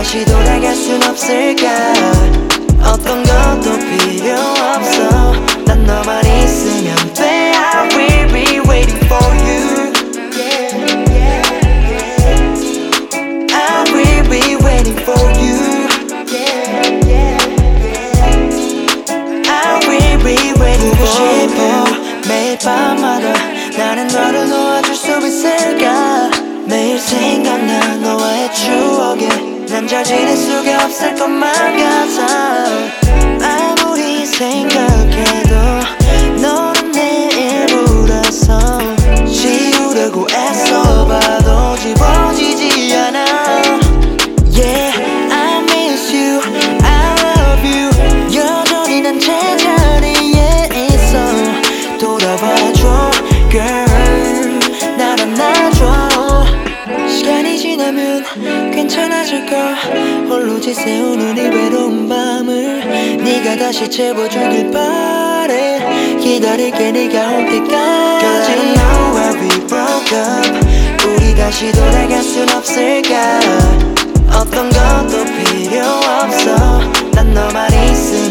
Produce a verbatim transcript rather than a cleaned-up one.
다시 돌아갈 순 없을까. 어떤 것도 필요 없어. 난 너만 있으면 돼. I will be waiting for you. I will be waiting for you. I will be waiting for you. 매일 밤마다 나는 너를 놓아줄 수 있을까. 매일 생각나 너와의 추억에 난 잘 지낼 수가 없을 것만 같아. 아무리 생각해도 너는 내 일부라서 지우려고 애써봐도 지워지지 않아. Yeah, I miss you, I love you. 여전히 난 제자리에 있어. 돌아봐줘 girl, 날 안아줘. 시간이 지나면 괜찮아질까. 홀로 지새우는 이 외로운 밤을 네가 다시 채워주길 바래. 기다릴게 네가 올 때까지. Girl, I know why we broke up. 우리 다시 돌아갈 순 없을까. 어떤 것도 필요 없어. 난 너만 있으면